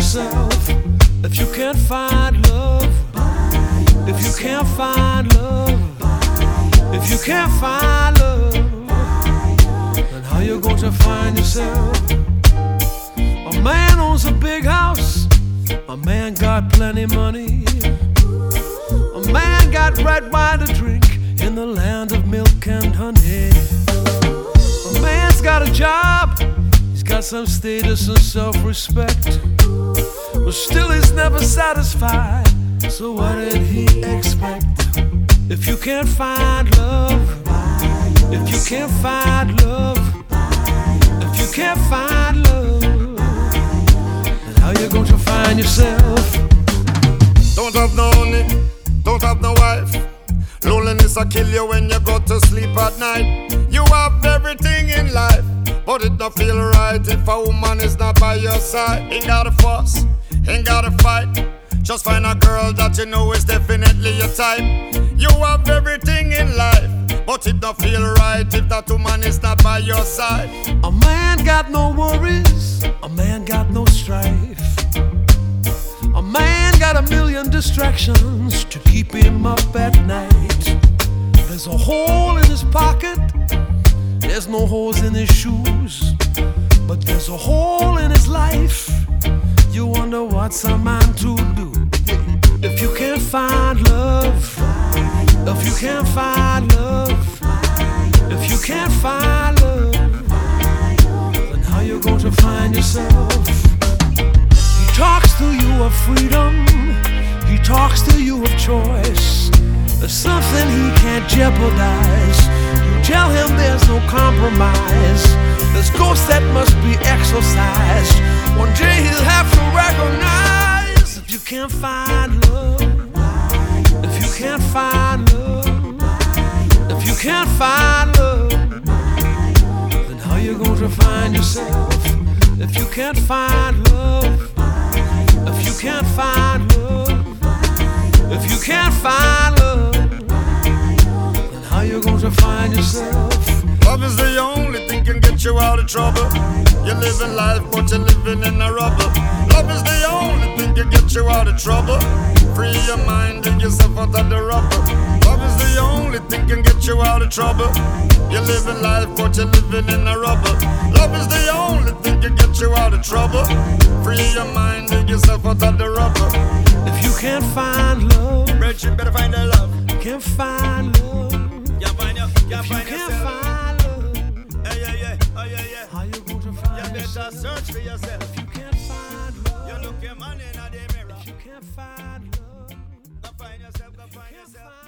yourself. If you can't find love, if you can't find love, if you can't find love, then how you gonna find yourself? A man owns a big house, a man got plenty money, a man got red wine to drink in the land of milk and honey. A man's got a job, he's got some status and self-respect, but still he's never satisfied. So what did he expect? If you can't find love, if you can't find love, if you can't find love, then how you going to find yourself? Don't have no money, don't have no wife. Loneliness will kill you when you go to sleep at night. You have everything in life, but it don't feel right if a woman is not by your side. Ain't gotta fuss, ain't gotta fight. Just find a girl that you know is definitely your type. You have everything in life, but it don't feel right if that woman is not by your side. A man got no worries, a man got no strife. A man got a million distractions to keep him up at night. There's a hole in his pocket, there's no holes in his shoes, but there's a hole in his life. You wonder what's a man to do. If you can't find love, if you can't find love, if you can't find love, then how you going to find yourself? He talks to you of freedom, he talks to you of choice. There's something he can't jeopardize. You tell him there's no compromise. There's ghosts that must be exorcised. One day he'll have to recognize. If you can't find love, if you can't find love, if you can't find love, then how you going to find yourself? If you can't find love, if you can't find love, if you can't find love, then how you going to find yourself? Love is the only thing can get you out of trouble. You're living life, but you're living in a rubble. Love is the only thing can get you out of trouble. Free your mind and yourself out of the rubble. Love is the only thing can get you out of trouble. You're living life, but you're living in a rubble. Love is the only thing can get you out of trouble. Free your mind and yourself out of the rubble. If you can't find love, Rich, you better find the love. Can't find love. You find If you can't find love, how you going to find yourself? Search for yourself. If you can't find love, You look your man in the mirror. if you can't find love, Go find yourself, go find yourself.